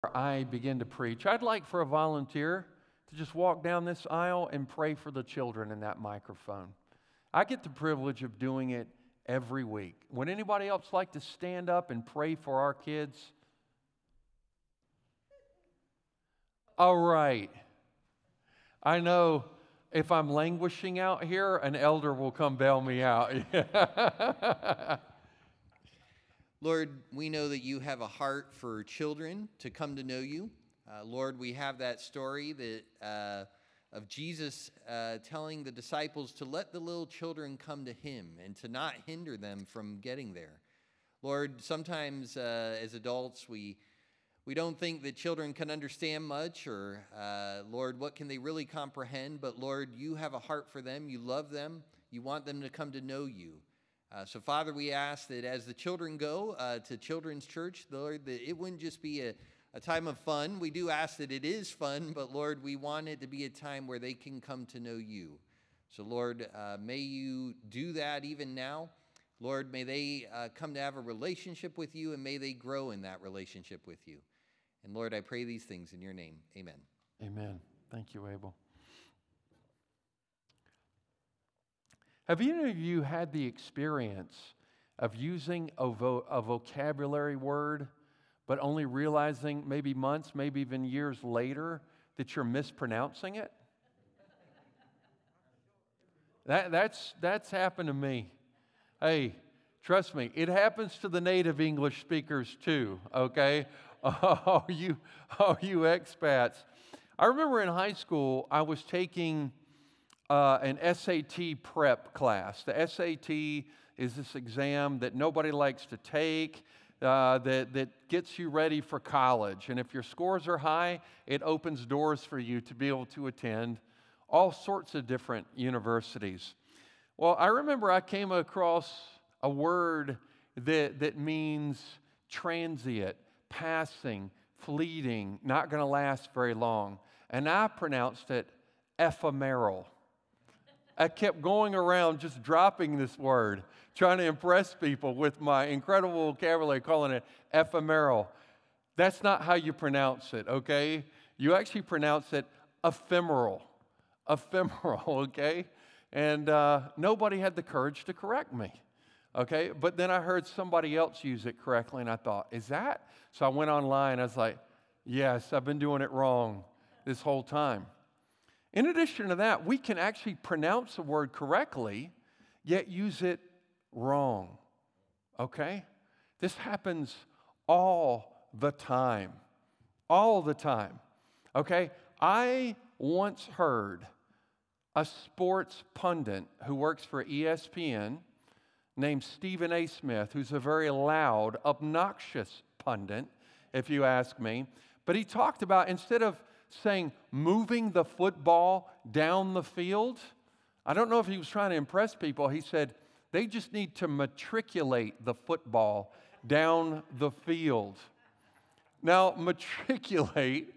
before I begin to preach, I'd like for a volunteer to just walk down this aisle and pray for the children in that microphone. I get the privilege of doing it every week. Would anybody else like to stand up and pray for our kids? All right. I know if I'm languishing out here, an elder will come bail me out. Lord, we know that you have a heart for children to come to know you. Lord, we have that story that of Jesus telling the disciples to let the little children come to him and to not hinder them from getting there. Lord, sometimes as adults we don't think that children can understand much, or Lord, what can they really comprehend? But Lord, you have a heart for them. You love them. You want them to come to know you. So Father, we ask that as the children go to Children's Church, Lord, that it wouldn't just be a time of fun. We do ask that it is fun, but Lord, we want it to be a time where they can come to know you. So Lord, may you do that even now. Lord, may they come to have a relationship with you, and may they grow in that relationship with you. And Lord, I pray these things in your name. Amen. Amen. Thank you, Abel. Have any of you had the experience of using a vocabulary word, but only realizing maybe months, maybe even years later that you're mispronouncing it? That's happened to me. Hey, trust me, it happens to the native English speakers too, okay? Oh, you expats. I remember in high school, I was taking an SAT prep class. The SAT is this exam that nobody likes to take, that gets you ready for college. And if your scores are high, it opens doors for you to be able to attend all sorts of different universities. Well, I remember I came across a word that means transient, passing, fleeting, not going to last very long. And I pronounced it ephemeral. I kept going around just dropping this word, trying to impress people with my incredible vocabulary, calling it ephemeral. That's not how you pronounce it, okay? You actually pronounce it ephemeral. Ephemeral, okay? And nobody had the courage to correct me, okay? But then I heard somebody else use it correctly, and I thought, is that? So I went online. I was like, yes, I've been doing it wrong this whole time. In addition to that, we can actually pronounce a word correctly, yet use it wrong, okay? This happens all the time, okay? I once heard a sports pundit who works for ESPN named Stephen A. Smith, who's a very loud, obnoxious pundit, if you ask me. But he talked about, instead of saying moving the football down the field, I don't know if he was trying to impress people. He said they just need to matriculate the football down the field. Now, matriculate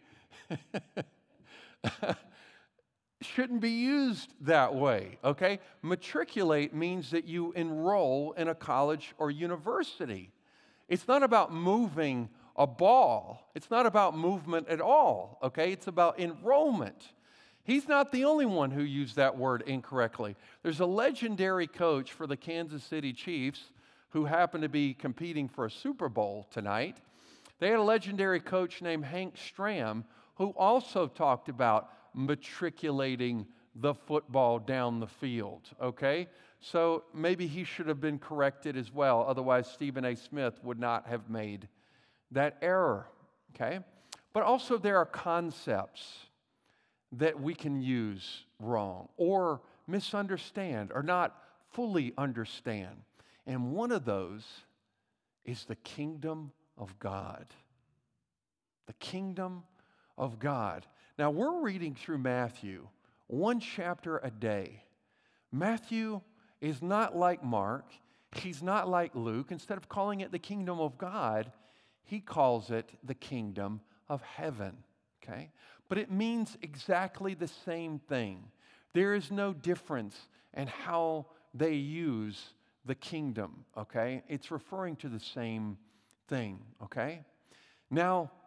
shouldn't be used that way, okay? Matriculate means that you enroll in a college or university. It's not about moving a ball. It's not about movement at all, okay? It's about enrollment. He's not the only one who used that word incorrectly. There's a legendary coach for the Kansas City Chiefs who happened to be competing for a Super Bowl tonight. They had a legendary coach named Hank Stram who also talked about matriculating the football down the field, okay? So maybe he should have been corrected as well. Otherwise, Stephen A. Smith would not have made that error, okay? But also there are concepts that we can use wrong or misunderstand or not fully understand. And one of those is the kingdom of God. The kingdom of God. Now, we're reading through Matthew, one chapter a day. Matthew is not like Mark. He's not like Luke. Instead of calling it the kingdom of God, he calls it the kingdom of heaven, okay? But it means exactly the same thing. There is no difference in how they use the kingdom, okay? It's referring to the same thing, okay? Now,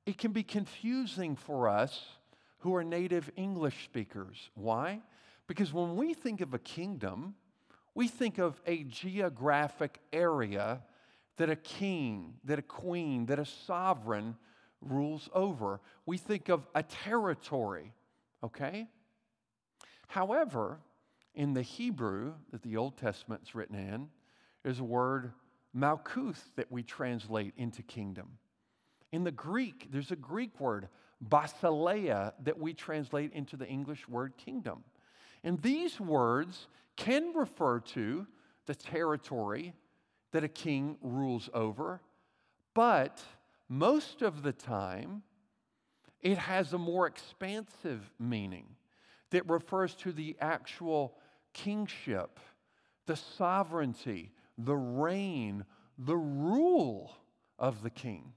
it can be confusing for us who are native English speakers. Why? Because when we think of a kingdom, we think of a geographic area that a king, that a queen, that a sovereign rules over. We think of a territory, okay? However, in the Hebrew that the Old Testament is written in, there's a word malkuth that we translate into kingdom. In the Greek, there's a Greek word, basileia, that we translate into the English word kingdom. And these words can refer to the territory that a king rules over, but most of the time, it has a more expansive meaning that refers to the actual kingship, the sovereignty, the reign, the rule of the king.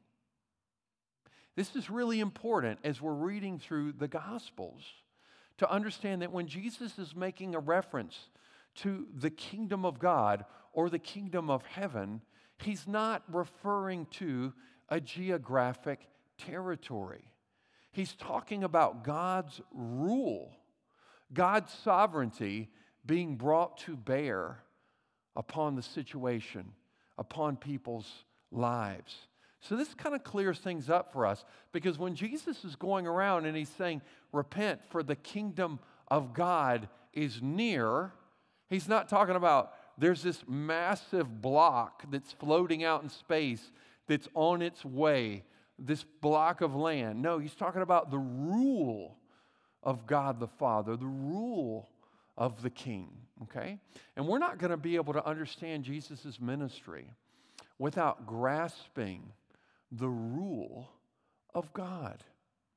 This is really important as we're reading through the Gospels to understand that when Jesus is making a reference to the kingdom of God or the kingdom of heaven, he's not referring to a geographic territory. He's talking about God's rule, God's sovereignty being brought to bear upon the situation, upon people's lives. So this kind of clears things up for us, because when Jesus is going around and he's saying, repent for the kingdom of God is near, he's not talking about there's this massive block that's floating out in space that's on its way, this block of land. No, he's talking about the rule of God the Father, the rule of the King, okay? And we're not going to be able to understand Jesus' ministry without grasping the rule of God.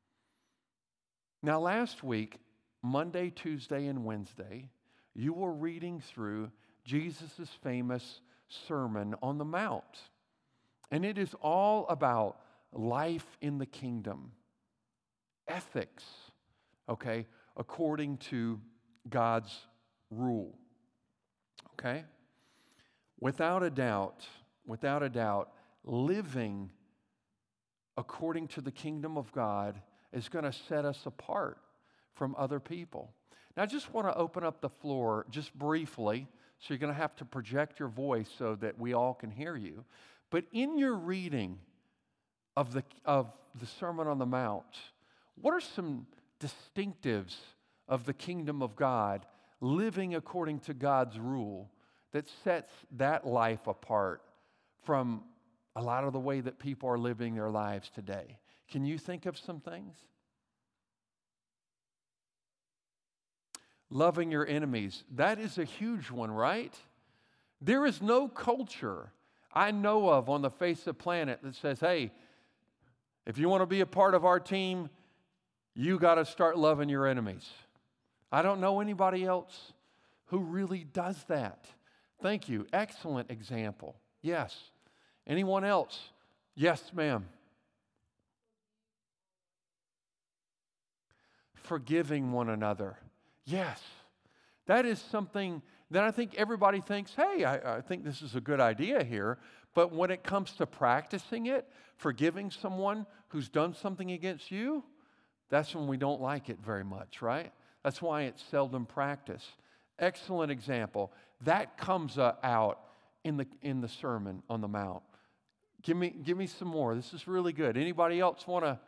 Now, last week, Monday, Tuesday, and Wednesday, you were reading through Jesus' famous Sermon on the Mount. And it is all about life in the kingdom, ethics, okay, according to God's rule, okay? Without a doubt, living according to the kingdom of God is going to set us apart from other people. Now, I just want to open up the floor just briefly, so you're going to have to project your voice so that we all can hear you. But in your reading of the Sermon on the Mount, what are some distinctives of the kingdom of God, living according to God's rule, that sets that life apart from a lot of the way that people are living their lives today? Can you think of some things? Loving your enemies. That is a huge one, right? There is no culture I know of on the face of the planet that says, hey, if you want to be a part of our team, you got to start loving your enemies. I don't know anybody else who really does that. Thank you. Excellent example. Yes. Anyone else? Yes, ma'am. Forgiving one another. Yes. That is something that I think everybody thinks, hey, I think this is a good idea here. But when it comes to practicing it, forgiving someone who's done something against you, that's when we don't like it very much, right? That's why it's seldom practiced. Excellent example. That comes out in the Sermon on the Mount. Give me some more. This is really good. Anybody else want to?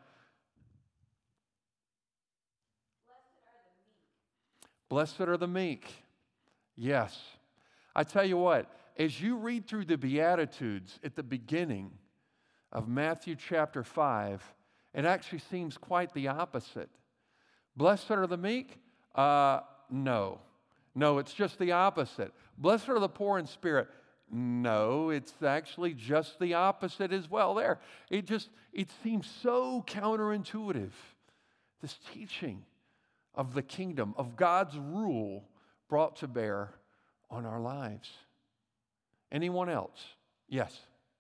Blessed are the meek. Yes. I tell you what, as you read through the Beatitudes at the beginning of Matthew chapter 5, it actually seems quite the opposite. Blessed are the meek? No. No, it's just the opposite. Blessed are the poor in spirit. No, it's actually just the opposite as well there. It seems so counterintuitive, this teaching of the kingdom, of God's rule brought to bear on our lives. Anyone else? Yes.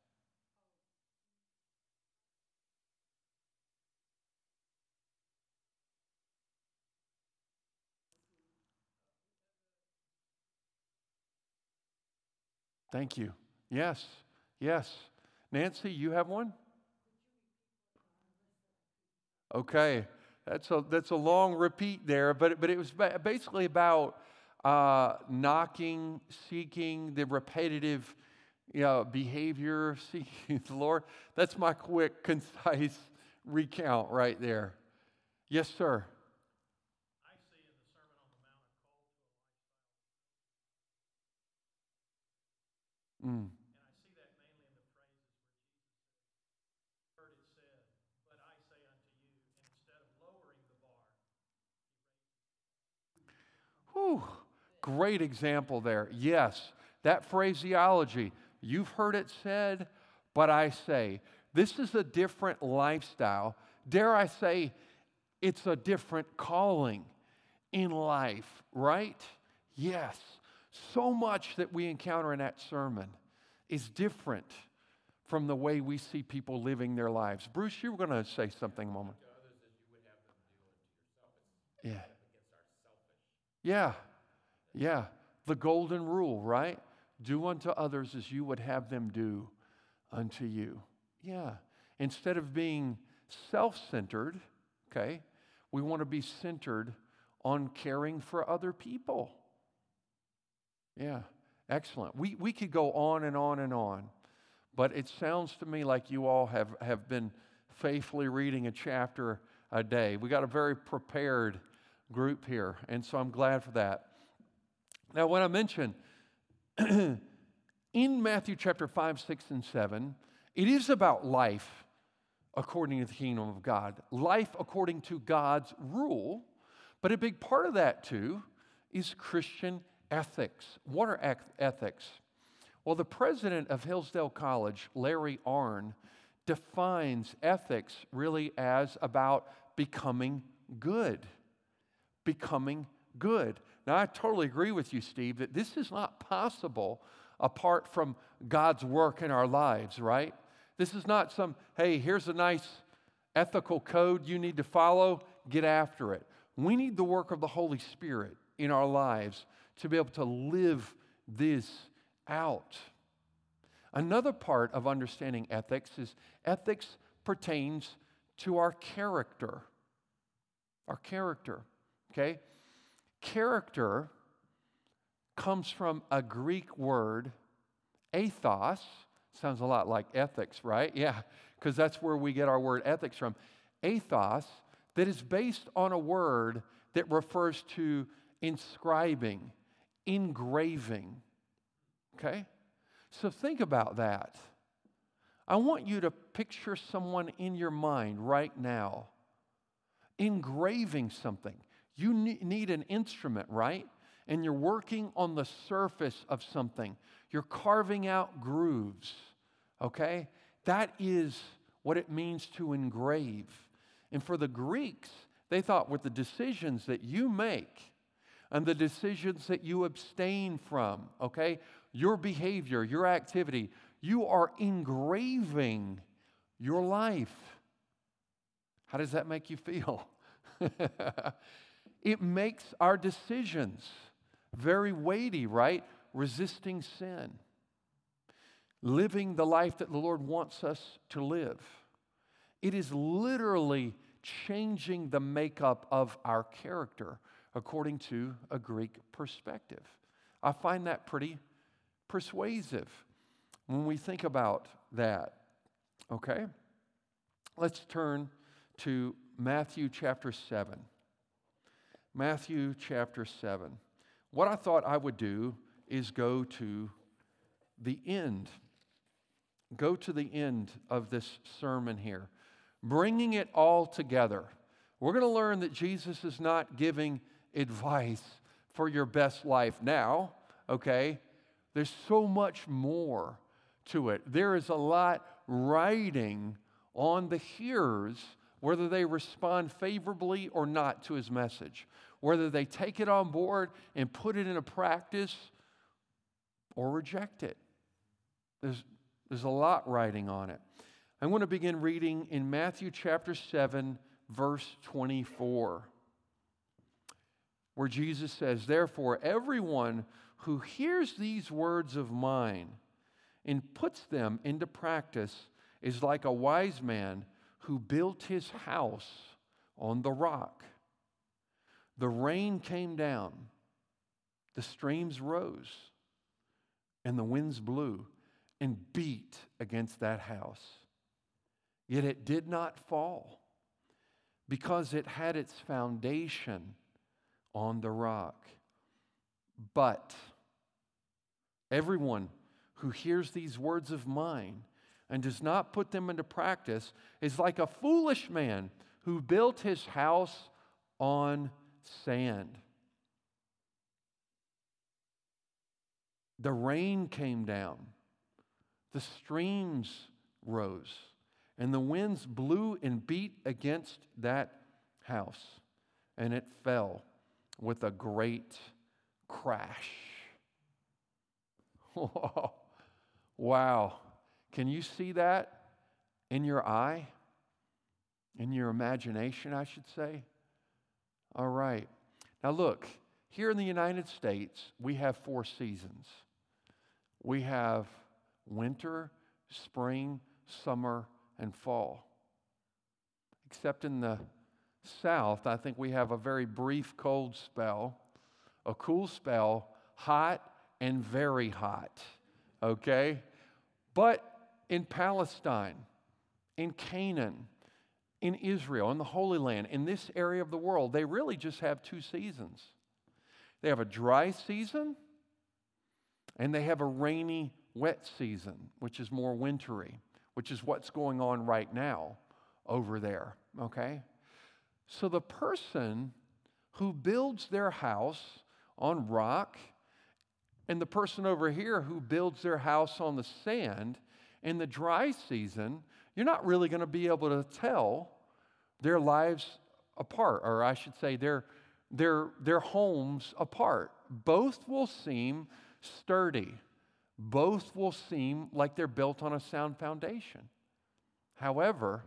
Thank you. Yes, yes. Nancy, you have one? Okay, that's a long repeat there, but it was basically about knocking, seeking the repetitive, behavior, seeking the Lord. That's my quick, concise recount right there. Yes, sir. I see in the Sermon on the Mount a call to a lifestyle. Mm. And I see that mainly in the phrases where Jesus said, heard it said, but I say unto you, and instead of lowering the bar, Whew. Great example there. Yes, that phraseology. You've heard it said, but I say. This is a different lifestyle. Dare I say, it's a different calling in life, right? Yes. So much that we encounter in that sermon is different from the way we see people living their lives. Bruce, you were going to say something a moment. To others as you would have them do unto yourself. It's Yeah. up against our selfish. Yeah. Yeah. The golden rule, right? Do unto others as you would have them do unto you. Yeah. Instead of being self-centered, okay, we want to be centered on caring for other people. Yeah. Excellent. We could go on and on and on, but it sounds to me like you all have been faithfully reading a chapter a day. We got a very prepared group here, and so I'm glad for that. Now, when I mentioned in Matthew chapter 5, 6, and 7, it is about life according to the kingdom of God, life according to God's rule, but a big part of that too is Christian ethics. What are ethics? Well, the president of Hillsdale College, Larry Arnn, defines ethics really as about becoming good. Becoming good. Now, I totally agree with you, Steve, that this is not possible apart from God's work in our lives, right? This is not some, hey, here's a nice ethical code you need to follow, get after it. We need the work of the Holy Spirit in our lives to be able to live this out. Another part of understanding ethics is ethics pertains to our character. Our character, okay? Character comes from a Greek word, ethos. Sounds a lot like ethics, right? Yeah, because that's where we get our word ethics from. Ethos, that is based on a word that refers to inscribing, engraving. Okay? So think about that. I want you to picture someone in your mind right now engraving something. You need an instrument, right? And you're working on the surface of something. You're carving out grooves, okay? That is what it means to engrave. And for the Greeks, they thought with the decisions that you make and the decisions that you abstain from, okay, your behavior, your activity, you are engraving your life. How does that make you feel? It makes our decisions very weighty, right? Resisting sin. Living the life that the Lord wants us to live. It is literally changing the makeup of our character according to a Greek perspective. I find that pretty persuasive when we think about that. Okay? Let's turn to Matthew chapter 7. Matthew chapter 7. What I thought I would do is go to the end. Go to the end of this sermon here. Bringing it all together. We're going to learn that Jesus is not giving advice for your best life now, okay? There's so much more to it. There is a lot riding on the hearers, whether they respond favorably or not to his message, whether they take it on board and put it into practice or reject it. There's a lot riding on it. I want to begin reading in Matthew chapter 7, verse 24, where Jesus says, "Therefore, everyone who hears these words of mine and puts them into practice is like a wise man who built his house on the rock. The rain came down, the streams rose, and the winds blew and beat against that house. Yet it did not fall, because it had its foundation on the rock. But everyone who hears these words of mine and does not put them into practice is like a foolish man who built his house on sand. The rain came down, the streams rose, and the winds blew and beat against that house, and it fell with a great crash. Wow. Can you see that in your eye? In your imagination, I should say? All right. Now look, here in the United States, we have 4 seasons. We have winter, spring, summer, and fall. Except in the South, I think we have a very brief cold spell, a cool spell, hot and very hot, okay? But in Palestine, in Canaan, in Israel, in the Holy Land, in this area of the world, they really just have 2 seasons. They have a dry season, and they have a rainy, wet season, which is more wintry, which is what's going on right now over there, okay? So the person who builds their house on rock, and the person over here who builds their house on the sand, in the dry season, you're not really going to be able to tell their lives apart, or I should say their homes apart. Both will seem sturdy. Both will seem like they're built on a sound foundation. However,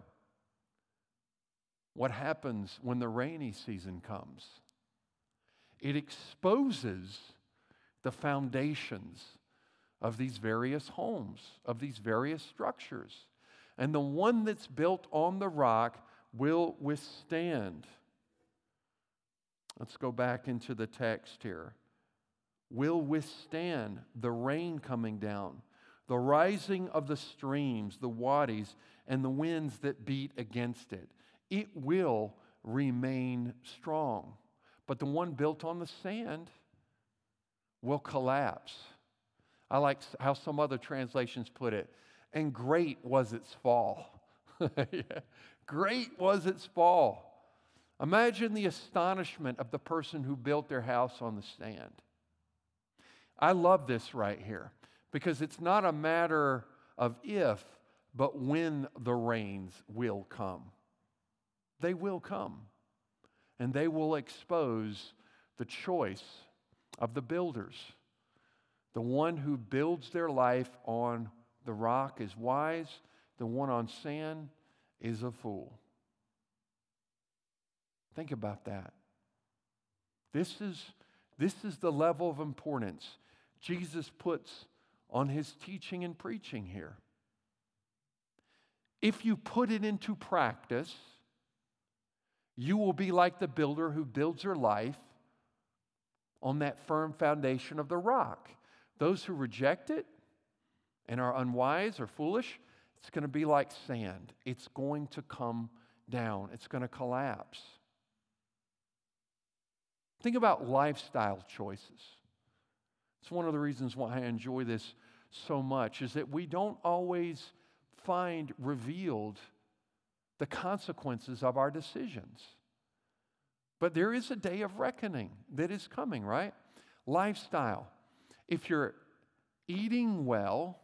what happens when the rainy season comes? It exposes the foundations of these various homes, of these various structures. And the one that's built on the rock will withstand. Let's go back into the text here. Will withstand the rain coming down, the rising of the streams, the wadis, and the winds that beat against it. It will remain strong. But the one built on the sand will collapse. I like how some other translations put it. And great was its fall. Yeah. Great was its fall. Imagine the astonishment of the person who built their house on the sand. I love this right here because it's not a matter of if, but when the rains will come. They will come, and they will expose the choice of the builders. The one who builds their life on the rock is wise. The one on sand is a fool. Think about that. This is the level of importance Jesus puts on his teaching and preaching here. If you put it into practice, you will be like the builder who builds her life on that firm foundation of the rock. Those who reject it and are unwise or foolish, it's going to be like sand. It's going to come down. It's going to collapse. Think about lifestyle choices. It's one of the reasons why I enjoy this so much, is that we don't always find revealed the consequences of our decisions. But there is a day of reckoning that is coming, right? Lifestyle. If you're eating well,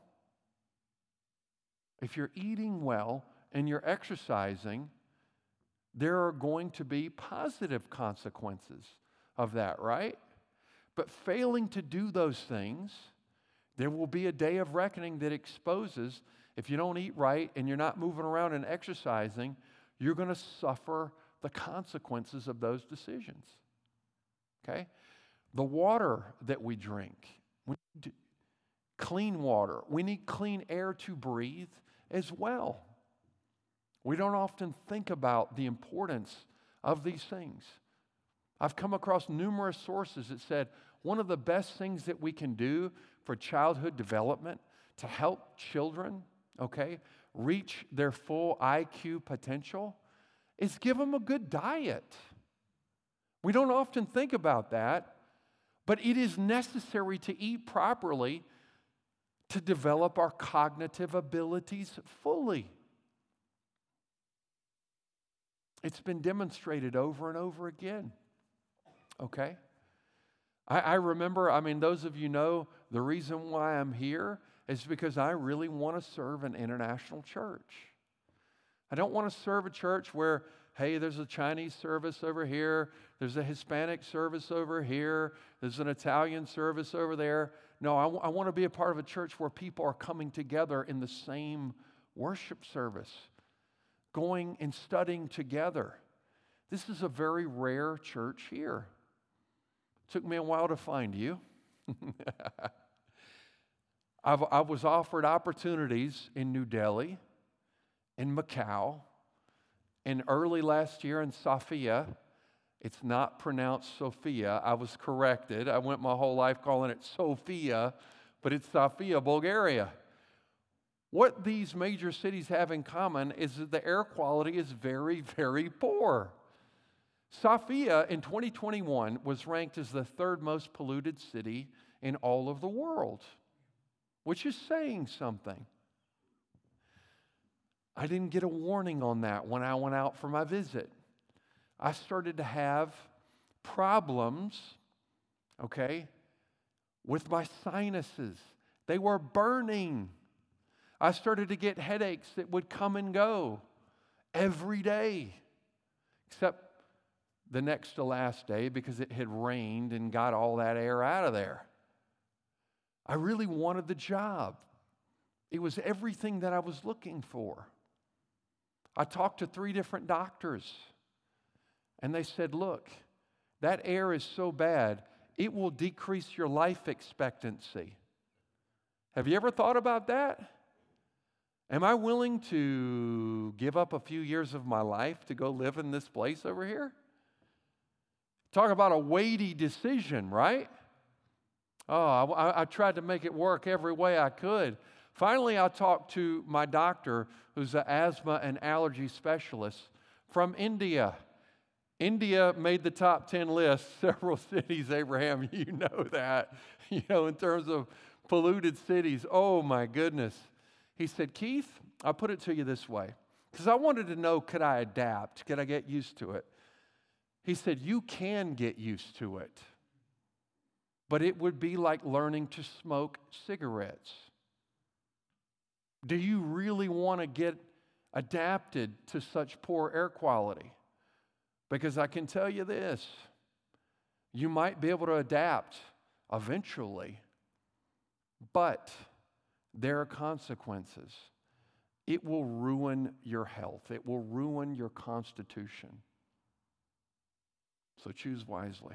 and you're exercising, there are going to be positive consequences of that, right? But failing to do those things, there will be a day of reckoning that exposes, if you don't eat right and you're not moving around and exercising, you're going to suffer the consequences of those decisions. Okay? The water that we drink, we need clean water. We need clean air to breathe as well. We don't often think about the importance of these things. I've come across numerous sources that said one of the best things that we can do for childhood development to help children, okay, reach their full IQ potential is give them a good diet. We don't often think about that, but it is necessary to eat properly to develop our cognitive abilities fully. It's been demonstrated over and over again. Okay? I remember, those of you know, the reason why I'm here is because I really want to serve an international church. I don't want to serve a church where, hey, there's a Chinese service over here, there's a Hispanic service over here, there's an Italian service over there. No, I want to be a part of a church where people are coming together in the same worship service, going and studying together. This is a very rare church here. Took me a while to find you. I was offered opportunities in New Delhi, in Macau, and early last year in Sofia. It's not pronounced Sophia. I was corrected. I went my whole life calling it Sofia, but it's Sofia, Bulgaria. What these major cities have in common is that the air quality is very, very poor. Sofia in 2021 was ranked as the third most polluted city in all of the world, which is saying something. I didn't get a warning on that when I went out for my visit. I started to have problems, okay, with my sinuses. They were burning. I started to get headaches that would come and go every day, except the next to last day because it had rained and got all that air out of there. I really wanted the job. It was everything that I was looking for. I talked to 3 different doctors, and they said, look, that air is so bad, it will decrease your life expectancy. Have you ever thought about that? Am I willing to give up a few years of my life to go live in this place over here? Talk about a weighty decision, right? Oh, I tried to make it work every way I could. Finally, I talked to my doctor, who's an asthma and allergy specialist from India. India made the top 10 list, several cities, Abraham, you know that, in terms of polluted cities. Oh, my goodness. He said, Keith, I'll put it to you this way, because I wanted to know, could I adapt? Could I get used to it? He said, you can get used to it, but it would be like learning to smoke cigarettes. Do you really want to get adapted to such poor air quality? Because I can tell you this, you might be able to adapt eventually, but there are consequences. It will ruin your health. It will ruin your constitution. So choose wisely.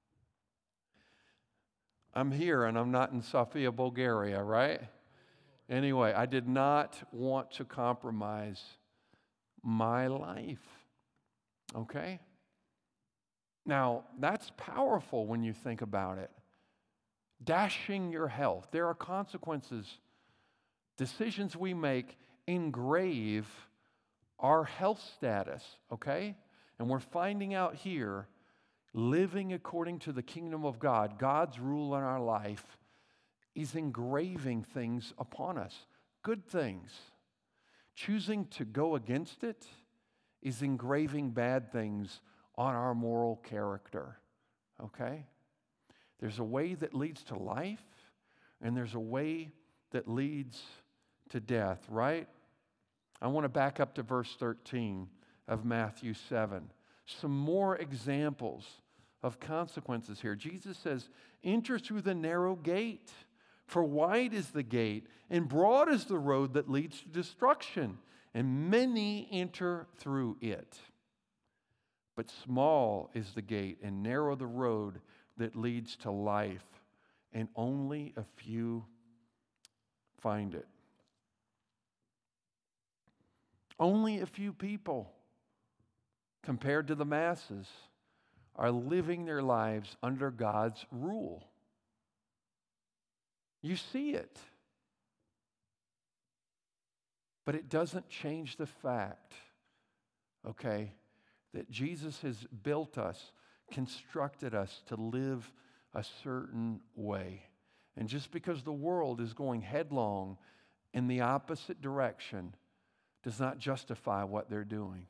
I'm here and I'm not in Sofia, Bulgaria, right? Anyway, I did not want to compromise my life. Okay? Now, that's powerful when you think about it. Dashing your health. There are consequences. Decisions we make engrave our health status, okay? And we're finding out here, living according to the kingdom of God, God's rule in our life, is engraving things upon us, good things. Choosing to go against it is engraving bad things on our moral character, okay? There's a way that leads to life, and there's a way that leads to death, right? I want to back up to verse 13 of Matthew 7. Some more examples of consequences here. Jesus says, enter through the narrow gate, for wide is the gate, and broad is the road that leads to destruction, and many enter through it. But small is the gate, and narrow the road that leads to life, and only a few find it. Only a few people compared to the masses, are living their lives under God's rule. You see it. But it doesn't change the fact, okay, that Jesus has built us, constructed us to live a certain way. And just because the world is going headlong in the opposite direction does not justify what they're doing.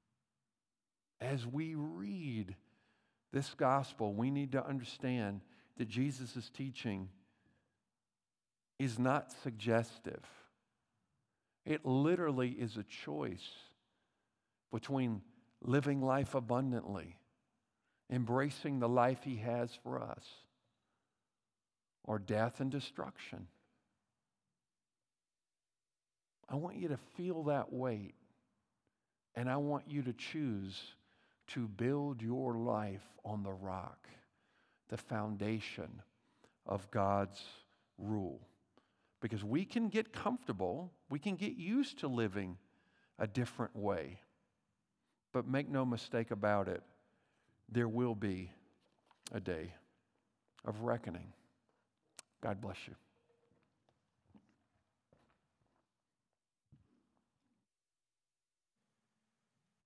As we read this gospel, we need to understand that Jesus' teaching is not suggestive. It literally is a choice between living life abundantly, embracing the life He has for us, or death and destruction. I want you to feel that weight, and I want you to choose to build your life on the rock, the foundation of God's rule. Because we can get comfortable, we can get used to living a different way. But make no mistake about it, there will be a day of reckoning. God bless you.